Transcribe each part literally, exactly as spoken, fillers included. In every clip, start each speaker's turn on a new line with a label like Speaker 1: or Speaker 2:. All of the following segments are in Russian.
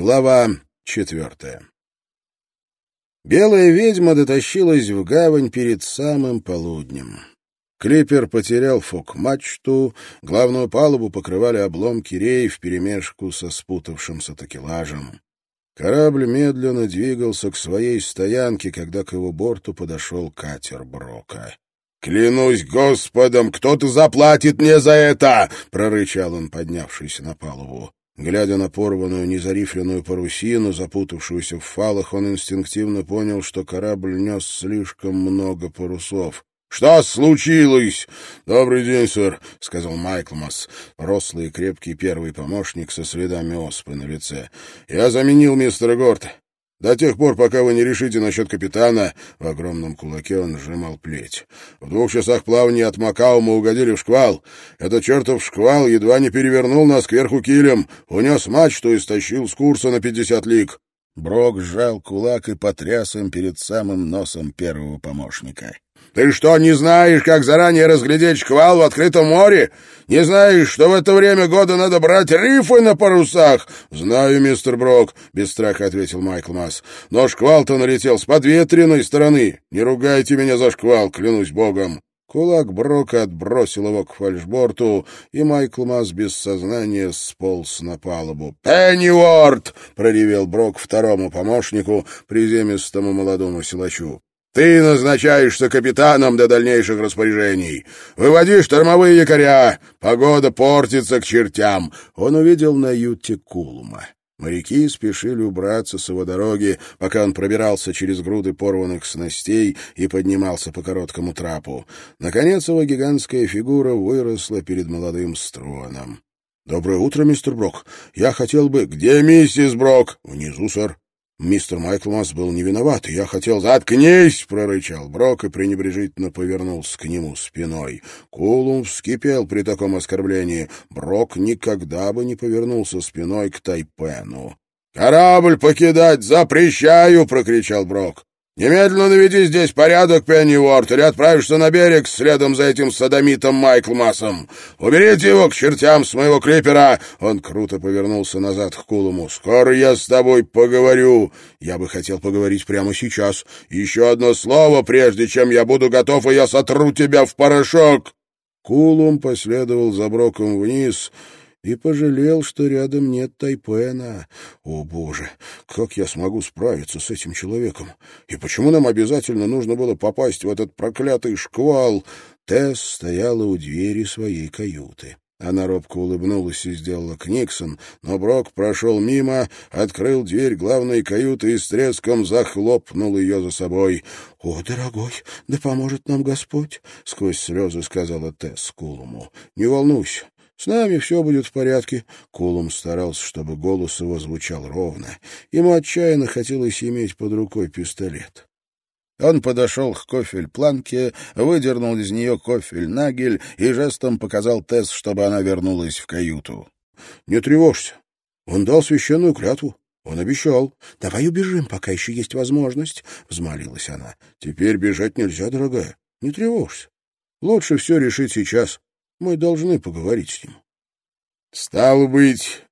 Speaker 1: Глава четвертая. Белая ведьма дотащилась в гавань перед самым полуднем. Клипер потерял фок-мачту, главную палубу покрывали обломки рей вперемешку со спутавшимся такелажем. Корабль медленно двигался к своей стоянке, когда к его борту подошел катер Брока. «Клянусь Господом, кто-то заплатит мне за это!» — прорычал он, поднявшись на палубу. Глядя на порванную незарифленную парусину, запутавшуюся в фалах, он инстинктивно понял, что корабль нес слишком много парусов. «Что случилось?» «Добрый день, сэр», — сказал Майклмас, рослый и крепкий первый помощник со следами оспы на лице. «Я заменил мистера Горта. До тех пор, пока вы не решите насчет капитана...» В огромном кулаке он сжимал плеть. «В двух часах плавания от Макао мы угодили в шквал. Этот чертов шквал едва не перевернул нас кверху килем, унес мачту и стащил с курса на пятьдесят лиг». Брок сжал кулак и потряс им перед самым носом первого помощника. «Ты что, не знаешь, как заранее разглядеть шквал в открытом море? Не знаешь, что в это время года надо брать рифы на парусах?» «Знаю, мистер Брок», — без страха ответил Майклмас. «Но шквал-то налетел с подветренной стороны. Не ругайте меня за шквал, клянусь богом». Кулак Брока отбросил его к фальшборту, и Майклмас без сознания сполз на палубу. «Пенниуорт!» — проревел Брок второму помощнику, приземистому молодому силачу. «Ты назначаешься капитаном до дальнейших распоряжений. Выводи штормовые якоря. Погода портится к чертям». Он увидел на юте Кулума. Моряки спешили убраться с его дороги, пока он пробирался через груды порванных снастей и поднимался по короткому трапу. Наконец его гигантская фигура выросла перед молодым Струаном. «Доброе утро, мистер Брок. Я хотел бы...» «Где миссис Брок?» «Внизу, сэр. Мистер Майклмас был не виноват, и я хотел...» «Заткнись!» — прорычал Брок и пренебрежительно повернулся к нему спиной. Кулум вскипел при таком оскорблении. Брок никогда бы не повернулся спиной к Тайпену. «Корабль покидать запрещаю!» — прокричал Брок. «Немедленно наведи здесь порядок, Пенниуорт, или отправишься на берег следом за этим содомитом Майклмасом. Уберите его к чертям с моего клипера!» Он круто повернулся назад к Кулуму. «Скоро я с тобой поговорю. Я бы хотел поговорить прямо сейчас. Еще одно слово, прежде чем я буду готов, и я сотру тебя в порошок!» Кулум последовал за Броком вниз и пожалел, что рядом нет Тайпена. О, Боже, как я смогу справиться с этим человеком? И почему нам обязательно нужно было попасть в этот проклятый шквал? Тесс стояла у двери своей каюты. Она робко улыбнулась и сделала книксон, но Брок прошел мимо, открыл дверь главной каюты и с треском захлопнул ее за собой. — О, дорогой, да поможет нам Господь! — сквозь слезы сказала Тесс Кулуму. — Не волнуйся. «С нами все будет в порядке». Кулум старался, чтобы голос его звучал ровно. Ему отчаянно хотелось иметь под рукой пистолет. Он подошел к кофель-планке, выдернул из нее кофель-нагель и жестом показал Тесс, чтобы она вернулась в каюту. «Не тревожься. Он дал священную клятву. Он обещал. Давай убежим, пока еще есть возможность», — взмолилась она. «Теперь бежать нельзя, дорогая. Не тревожься. Лучше все решить сейчас. Мы должны поговорить с ним». «Стало быть,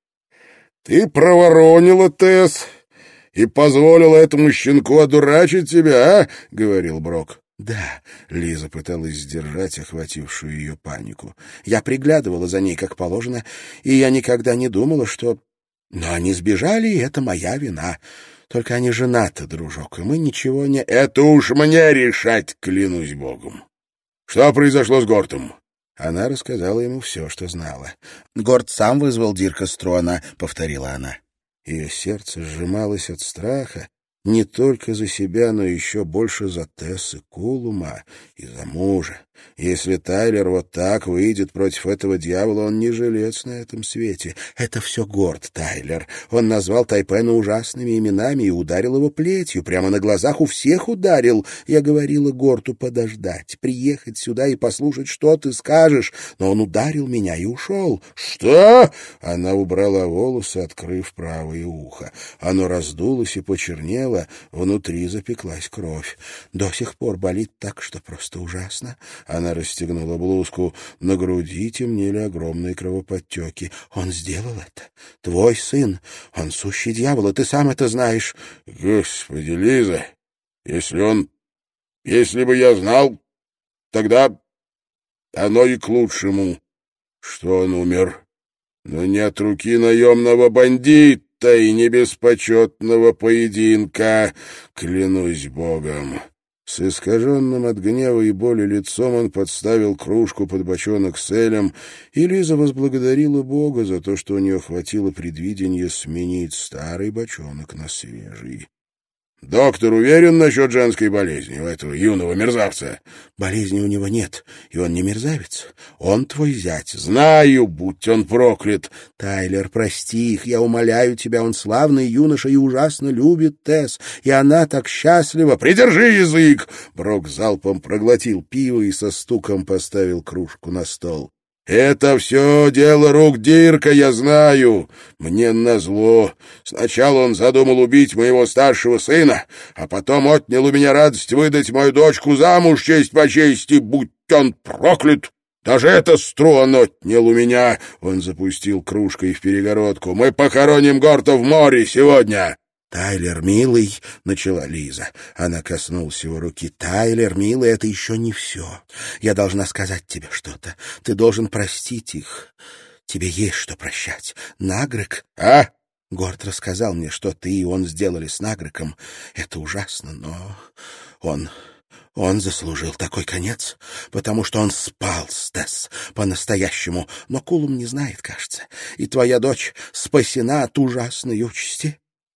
Speaker 1: ты проворонила, Тесс, и позволила этому щенку одурачить тебя, а?» — говорил Брок. «Да», — Лиза пыталась сдержать охватившую ее панику. «Я приглядывала за ней, как положено, и я никогда не думала, что... Но они сбежали, и это моя вина. Только они женаты, дружок, и мы ничего не...» «Это уж мне решать, клянусь богом. Что произошло с Гортом?» Она рассказала ему все, что знала. «Горд сам вызвал Дирка Струана», — повторила она. Ее сердце сжималось от страха не только за себя, но еще больше за Тесс и Кулума и за мужа. Если Тайлер вот так выйдет против этого дьявола, он не жилец на этом свете. Это все Горд Тайлер. Он назвал Тайпена ужасными именами и ударил его плетью. Прямо на глазах у всех ударил. Я говорила Горту подождать, приехать сюда и послушать, что ты скажешь. Но он ударил меня и ушел. «Что?» Она убрала волосы, открыв правое ухо. Оно раздулось и почернело, заплакала, внутри запеклась кровь. До сих пор болит так, что просто ужасно. Она расстегнула блузку. На груди темнели огромные кровоподтеки. Он сделал это. Твой сын. Он сущий дьявол, и ты сам это знаешь.
Speaker 2: Господи, Лиза, если он... Если бы я знал, тогда оно и к лучшему, что он умер. Но не от руки наемного бандита и не без почетного поединка, клянусь Богом.
Speaker 1: С искаженным от гнева и боли лицом он подставил кружку под бочонок с элем, и Лиза возблагодарила Бога за то, что у нее хватило предвидения сменить старый бочонок на свежий.
Speaker 2: Доктор уверен насчет женской болезни у этого юного мерзавца?
Speaker 1: Болезни у него нет, и он не мерзавец. Он твой зять.
Speaker 2: Знаю, будь он проклят.
Speaker 1: Тайлер, прости их, я умоляю тебя, он славный юноша и ужасно любит Тесс, и она так счастлива.
Speaker 2: Придержи язык!
Speaker 1: Брок залпом проглотил пиво и со стуком поставил кружку на стол.
Speaker 2: «Это все дело рук Дирка, я знаю. Мне назло. Сначала он задумал убить моего старшего сына, а потом отнял у меня радость выдать мою дочку замуж честь по чести, будь он проклят. Даже это стру он отнял у меня». Он запустил кружкой в перегородку. «Мы похороним Горта в море сегодня».
Speaker 1: «Тайлер, милый», — начала Лиза. Она коснулась его руки. «Тайлер, милый, это еще не все. Я должна сказать тебе что-то. Ты должен простить их. Тебе есть что прощать. Нагрек...»
Speaker 2: «А?»
Speaker 1: Горд рассказал мне, что ты и он сделали с Нагреком. Это ужасно, но он... Он заслужил такой конец, потому что он спал с Тесс по-настоящему. Но Кулум не знает, кажется. И твоя дочь спасена от ужасной участи».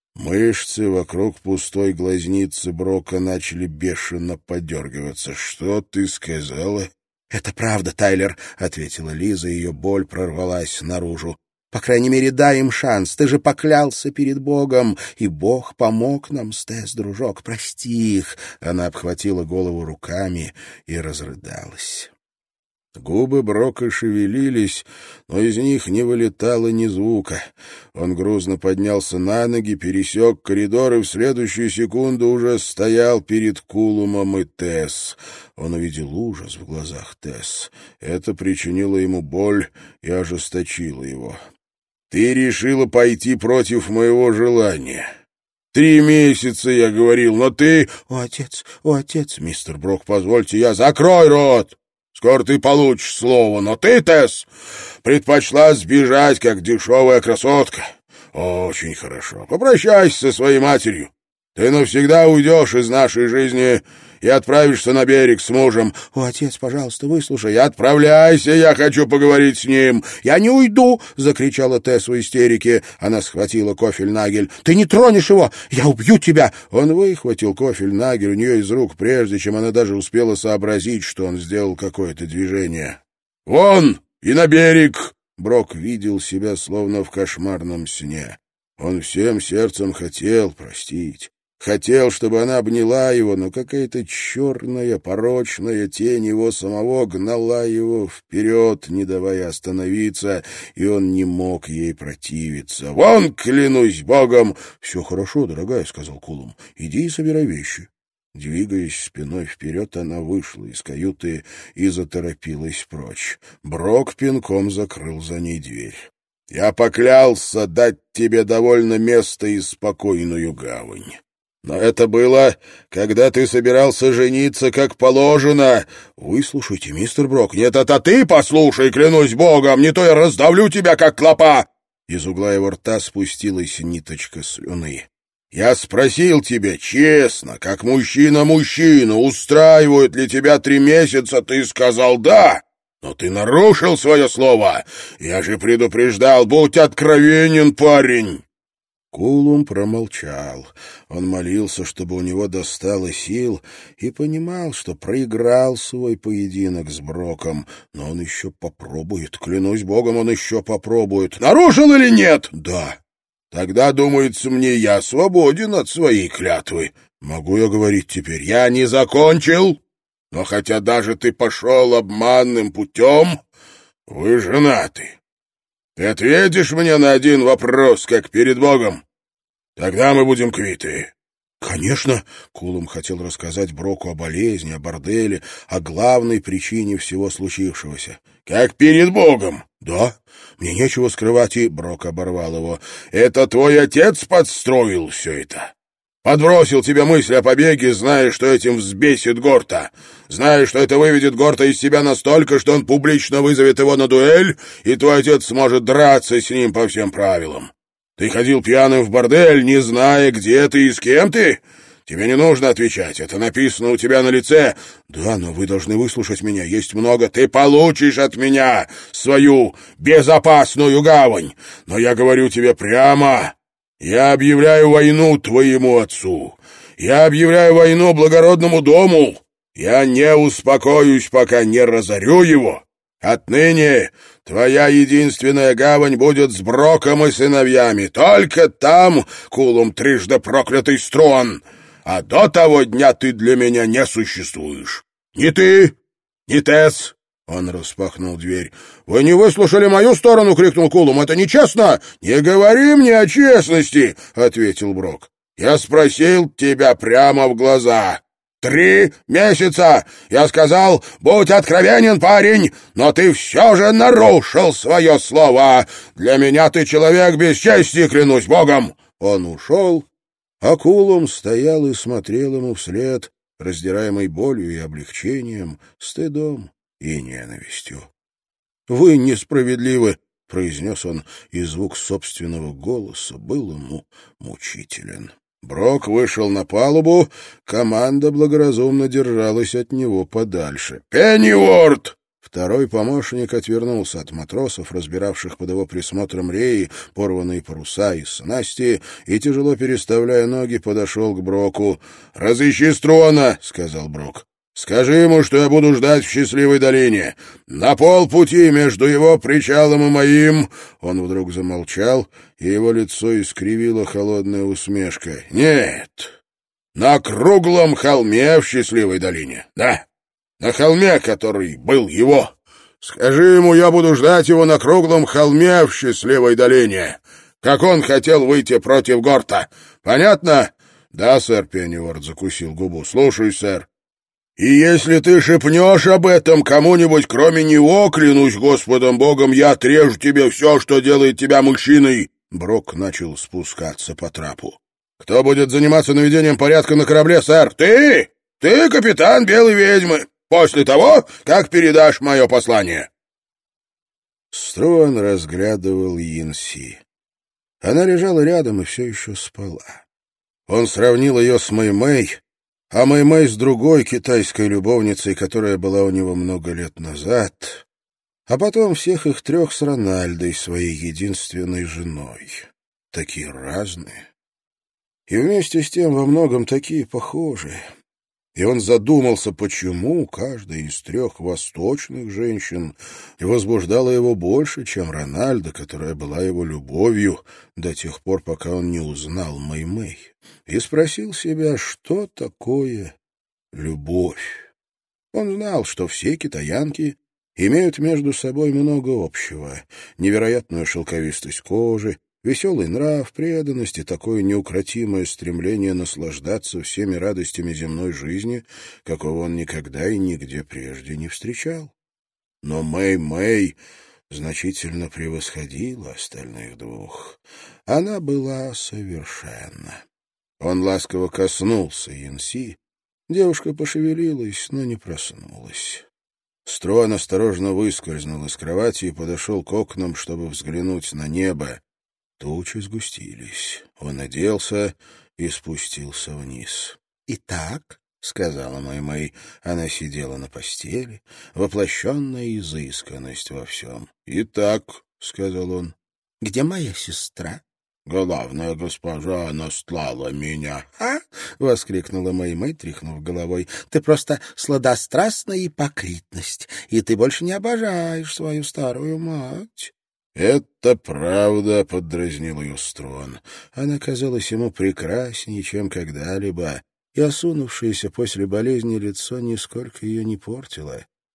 Speaker 2: Мышцы вокруг пустой глазницы Брока начали бешено подергиваться. «Что ты сказала?»
Speaker 1: «Это правда, Тайлер», — ответила Лиза, и ее боль прорвалась наружу. «По крайней мере, дай им шанс. Ты же поклялся перед Богом, и Бог помог нам с Тесс, дружок. Прости их». Она обхватила голову руками и разрыдалась. Губы Брока шевелились, но из них не вылетало ни звука. Он грузно поднялся на ноги, пересек коридор и в следующую секунду уже стоял перед Кулумом и Тесс. Он увидел ужас в глазах Тесс. Это причинило ему боль и ожесточило его. «Ты решила пойти против моего желания. Три месяца, я говорил, но ты...» «О, отец, о, отец!»
Speaker 2: «Мистер Брок, позвольте, я... Закрой рот! Скоро ты получишь слово, но ты, Тесс, предпочла сбежать, как дешевая красотка. Очень хорошо. Попрощайся со своей матерью. Ты навсегда уйдешь из нашей жизни и отправишься на берег с мужем».
Speaker 1: «О, отец, пожалуйста, выслушай».
Speaker 2: «Отправляйся, я хочу поговорить с ним».
Speaker 1: «Я не уйду!» — закричала Тесс в истерике. Она схватила кофель-нагель. «Ты не тронешь его! Я убью тебя!» Он выхватил кофель-нагель у нее из рук, прежде чем она даже успела сообразить, что он сделал какое-то движение.
Speaker 2: «Вон! И на берег!»
Speaker 1: Брок видел себя словно в кошмарном сне. Он всем сердцем хотел простить. Хотел, чтобы она обняла его, но какая-то черная, порочная тень его самого гнала его вперед, не давая остановиться, и он не мог ей противиться.
Speaker 2: «Вон, клянусь Богом!»
Speaker 1: «Все хорошо, дорогая», — сказал Кулум. «Иди и собирай вещи». Двигаясь спиной вперед, она вышла из каюты и заторопилась прочь. Брок пинком закрыл за ней дверь.
Speaker 2: «Я поклялся дать тебе довольно место и спокойную гавань. Но это было, когда ты собирался жениться как положено».
Speaker 1: «Выслушайте, мистер Брок».
Speaker 2: «Нет, это ты послушай, клянусь Богом, не то я раздавлю тебя, как клопа».
Speaker 1: Из угла его рта спустилась ниточка слюны.
Speaker 2: «Я спросил тебя честно, как мужчина мужчину, устраивают ли тебя три месяца, ты сказал «да». Но ты нарушил свое слово. Я же предупреждал, будь откровенен, парень».
Speaker 1: Кулум промолчал. Он молился, чтобы у него достало сил, и понимал, что проиграл свой поединок с Броком. Но он еще попробует. Клянусь Богом, он еще попробует.
Speaker 2: «Нарушил или нет?»
Speaker 1: «Да».
Speaker 2: «Тогда, думается мне, я свободен от своей клятвы.
Speaker 1: Могу я говорить теперь?»
Speaker 2: «Я не закончил, но хотя даже ты пошел обманным путем, вы женаты. Ты ответишь мне на один вопрос, как перед Богом? Тогда мы будем квиты».
Speaker 1: «Конечно!» — Кулум хотел рассказать Броку о болезни, о борделе, о главной причине всего случившегося.
Speaker 2: «Как перед Богом!»
Speaker 1: «Да, мне нечего скрывать, и...» — Брок оборвал его.
Speaker 2: «Это твой отец подстроил все это? Подбросил тебе мысль о побеге, зная, что этим взбесит Горта, зная, что это выведет Горта из себя настолько, что он публично вызовет его на дуэль, и твой отец сможет драться с ним по всем правилам. Ты ходил пьяным в бордель, не зная, где ты и с кем ты? Тебе не нужно отвечать, это написано у тебя на лице.
Speaker 1: Да, но вы должны выслушать меня, есть много.
Speaker 2: Ты получишь от меня свою безопасную гавань, но я говорю тебе прямо, я объявляю войну твоему отцу, я объявляю войну благородному дому, я не успокоюсь, пока не разорю его. Отныне твоя единственная гавань будет с Броком и сыновьями. Только там, Кулум трижды проклятый Струан. А до того дня ты для меня не существуешь. Ни ты, ни Тесс».
Speaker 1: Он распахнул дверь. «Вы не выслушали мою сторону!» — крикнул Кулум. «Это нечестно!»
Speaker 2: «Не говори мне о честности!» — ответил Брок. «Я спросил тебя прямо в глаза. Три месяца! Я сказал, будь откровенен, парень, но ты все же нарушил свое слово. Для меня ты человек без чести, клянусь Богом!»
Speaker 1: Он ушел, а Кулум стоял и смотрел ему вслед, раздираемый болью и облегчением, стыдом и ненавистью. «Вы несправедливы!» — произнес он, и звук собственного голоса был ему мучителен. Брок вышел на палубу, команда благоразумно держалась от него подальше.
Speaker 2: «Пенниуорт!»
Speaker 1: Второй помощник отвернулся от матросов, разбиравших под его присмотром реи, порванные паруса и снасти, и, тяжело переставляя ноги, подошел к Броку.
Speaker 2: «Разыщи Струана!» — сказал Брок. «Скажи ему, что я буду ждать в Счастливой долине. На полпути между его причалом и моим...»
Speaker 1: Он вдруг замолчал, и его лицо искривила холодная усмешка.
Speaker 2: «Нет, на круглом холме в Счастливой долине. Да, на холме, который был его. Скажи ему, я буду ждать его на круглом холме в Счастливой долине, как он хотел выйти против Горта. Понятно?»
Speaker 1: «Да, сэр», — Пенниуорт закусил губу.
Speaker 2: «Слушай, сэр. И если ты шепнешь об этом кому-нибудь, кроме него, клянусь Господом Богом, я отрежу тебе все, что делает тебя мужчиной».
Speaker 1: Брок начал спускаться по трапу.
Speaker 2: «Кто будет заниматься наведением порядка на корабле, сэр? Ты! Ты капитан Белой ведьмы, после того, как передашь мое послание».
Speaker 1: Струан разглядывал Йинси. Она лежала рядом и все еще спала. Он сравнил ее с Мэй-Мэй, а Мэй-Мэй с другой китайской любовницей, которая была у него много лет назад, а потом всех их трех с Рональдой, своей единственной женой. Такие разные. И вместе с тем во многом такие похожие. И он задумался, почему каждая из трех восточных женщин возбуждала его больше, чем Рональда, которая была его любовью до тех пор, пока он не узнал Мэй-Мэй, и спросил себя, что такое любовь. Он знал, что все китаянки имеют между собой много общего: невероятную шелковистость кожи, веселый нрав, преданность и такое неукротимое стремление наслаждаться всеми радостями земной жизни, какого он никогда и нигде прежде не встречал. Но Мэй-Мэй значительно превосходила остальных двух. Она была совершенна. Он ласково коснулся Йинси. Девушка пошевелилась, но не проснулась. Струан осторожно выскользнул из кровати и подошел к окнам, чтобы взглянуть на небо. Тучи сгустились. Он оделся и спустился вниз. «Итак», — сказала Мэй-Мэй, она сидела на постели, воплощенная изысканность во всем.
Speaker 2: «Итак», — сказал он.
Speaker 1: «Где моя сестра?»
Speaker 2: «Главная госпожа наслала меня».
Speaker 1: «А?» — воскликнула Мэй-Мэй, тряхнув головой. «Ты просто сладострастная ипокритность, и ты больше не обожаешь свою старую мать».
Speaker 2: «Это правда», — поддразнил ее Струан.
Speaker 1: Она казалась ему прекраснее, чем когда-либо, и осунувшееся после болезни лицо нисколько ее не портило.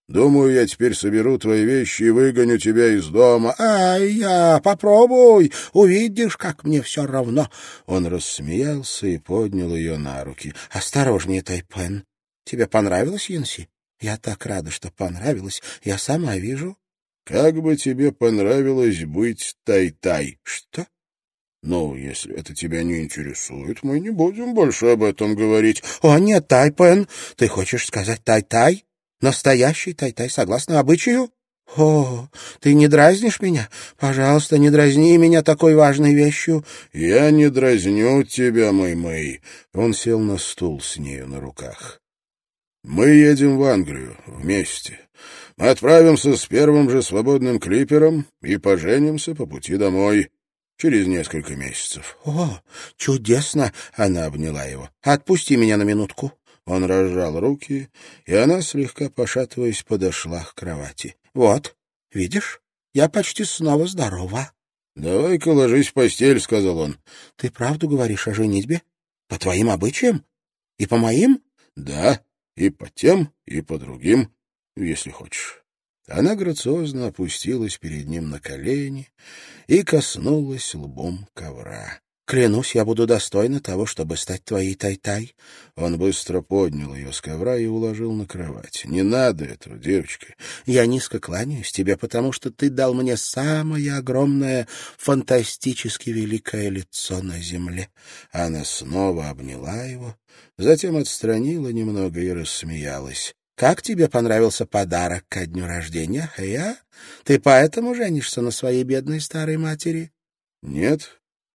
Speaker 2: Думаю, я теперь соберу твои вещи и выгоню тебя из дома».
Speaker 1: «Ай, я, попробуй, увидишь, как мне все равно». Он рассмеялся и поднял ее на руки. «Осторожнее, Тайпен. Тебе понравилось, Юнси? Я так рада, что понравилось. Я сама вижу».
Speaker 2: «Как бы тебе понравилось быть Тай-Тай?»
Speaker 1: «Что?»
Speaker 2: «Ну, если это тебя не интересует, мы не будем больше об этом говорить».
Speaker 1: «О, нет, Тайпен, ты хочешь сказать Тай-Тай? Настоящий Тай-Тай, согласно обычаю? О, ты не дразнишь меня? Пожалуйста, не дразни меня такой важной вещью».
Speaker 2: «Я не дразню тебя, мой-мой». Он сел на стул с нею на руках. «Мы едем в Англию вместе. Мы отправимся с первым же свободным клипером и поженимся по пути домой через несколько месяцев».
Speaker 1: «О, чудесно!» — она обняла его. «Отпусти меня на минутку».
Speaker 2: Он разжал руки, и она, слегка пошатываясь, подошла к кровати.
Speaker 1: «Вот, видишь, я почти снова здорова».
Speaker 2: «Давай-ка ложись в постель», — сказал он.
Speaker 1: «Ты правду говоришь о женитьбе? По твоим обычаям? И по моим?»
Speaker 2: «Да, и по тем, и по другим, если хочешь». Она грациозно опустилась перед ним на колени и коснулась лбом ковра.
Speaker 1: «Клянусь, я буду достойна того, чтобы стать твоей Тай-Тай».
Speaker 2: Он быстро поднял ее с ковра и уложил на кровать. «Не надо этого, девочка».
Speaker 1: «Я низко кланяюсь тебе, потому что ты дал мне самое огромное, фантастически великое лицо на земле».
Speaker 2: Она снова обняла его, затем отстранила немного и рассмеялась.
Speaker 1: «Как тебе понравился подарок ко дню рождения, я? Ты поэтому женишься на своей бедной старой матери?»
Speaker 2: «Нет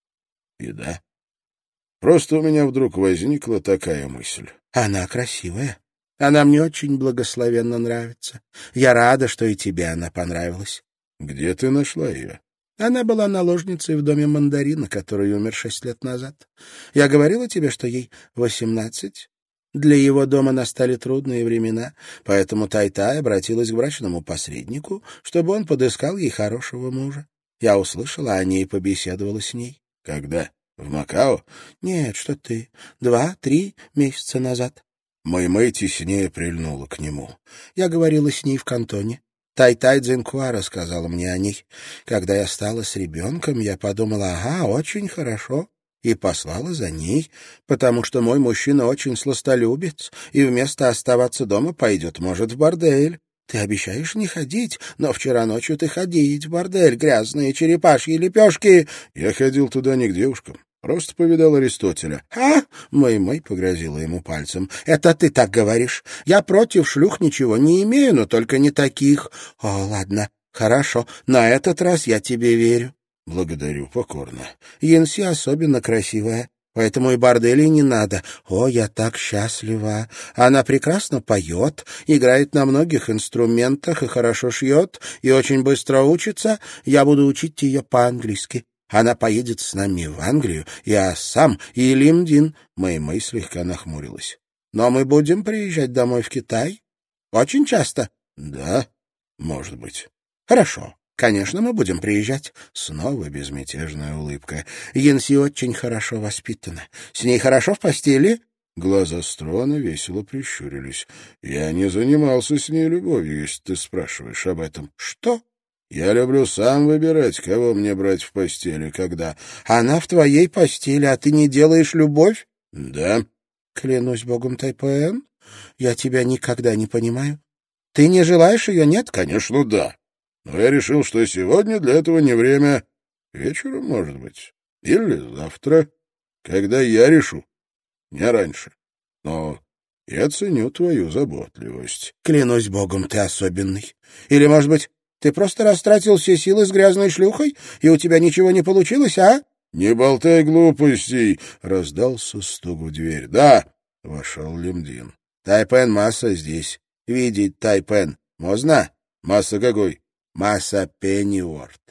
Speaker 2: и да. Просто у меня вдруг возникла такая мысль».
Speaker 1: «Она красивая. Она мне очень благословенно нравится. Я рада, что и тебе она понравилась».
Speaker 2: «Где ты нашла ее?»
Speaker 1: «Она была наложницей в доме мандарина, который умер шесть лет назад. Я говорила тебе, что ей восемнадцать. Для его дома настали трудные времена, поэтому Тай-Тай обратилась к брачному посреднику, чтобы он подыскал ей хорошего мужа. Я услышала о ней и побеседовала с ней».
Speaker 2: «Когда? В Макао?»
Speaker 1: «Нет, что ты. Два-три месяца назад».
Speaker 2: Мэй-Мэй теснее прильнула к нему.
Speaker 1: «Я говорила с ней в Кантоне. Тай-Тай Цзиньхуа рассказала мне о ней. Когда я стала с ребенком, я подумала, ага, очень хорошо, и послала за ней, потому что мой мужчина очень сластолюбец, и вместо оставаться дома пойдет, может, в бордель. Ты обещаешь не ходить, но вчера ночью ты ходить в бордель, грязные черепашьи лепешки».
Speaker 2: «Я ходил туда не к девушкам, просто повидал Аристотеля».
Speaker 1: «А?» — Мэй-Мэй погрозила ему пальцем. «Это ты так говоришь. Я против шлюх ничего не имею, но только не таких. О, ладно, хорошо, на этот раз я тебе верю».
Speaker 2: «Благодарю покорно».
Speaker 1: «Янси особенно красивая. Поэтому и борделей не надо. О, я так счастлива. Она прекрасно поет, играет на многих инструментах и хорошо шьет, и очень быстро учится. Я буду учить ее по-английски. Она поедет с нами в Англию, и Ассам, и Лимдин». Мэй-Мэй слегка нахмурилась. «Но мы будем приезжать домой в Китай? Очень часто?»
Speaker 2: «Да, может быть».
Speaker 1: «Хорошо. Конечно, мы будем приезжать». Снова безмятежная улыбка. «Янси очень хорошо воспитана. С ней хорошо в постели?»
Speaker 2: Глаза Строна весело прищурились. «Я не занимался с ней любовью, если ты спрашиваешь об этом».
Speaker 1: «Что?»
Speaker 2: «Я люблю сам выбирать, кого мне брать в постели, когда...»
Speaker 1: «Она в твоей постели, а ты не делаешь любовь?»
Speaker 2: «Да».
Speaker 1: «Клянусь богом, Тайпен, я тебя никогда не понимаю. Ты не желаешь ее, нет?»
Speaker 2: «Конечно, да. Но я решил, что сегодня для этого не время. Вечером, может быть. Или завтра, когда я решу. Не раньше. Но я ценю твою заботливость».
Speaker 1: «Клянусь богом, ты особенный. Или, может быть, ты просто растратил все силы с грязной шлюхой, и у тебя ничего не получилось, а?»
Speaker 2: «Не болтай глупостей!» — раздался стук в дверь. «Да!» — вошел Лимдин.
Speaker 1: «Тайпен, Масса здесь. Видеть Тайпен. Можно?»
Speaker 2: «Масса какой?»
Speaker 1: «Масса Пенниуорт».